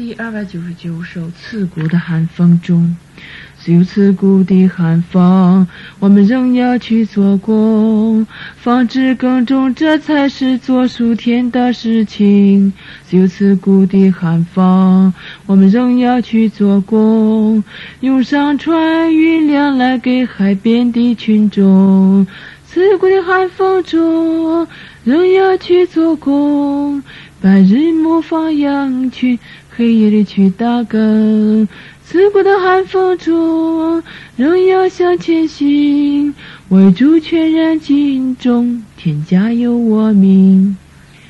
第299首《刺骨的寒风中》。虽有刺骨的寒风，我们仍要去做工，防止耕种，这才是做属天的事情。虽有刺骨的寒风，我们仍要去做工，用上船运粮来给海边的群众。刺骨的寒风中，仍要去做工，白日模放羊群，黑夜里去打更。刺骨的寒风中，仍要向前行，为主全然尽忠，天家有我名。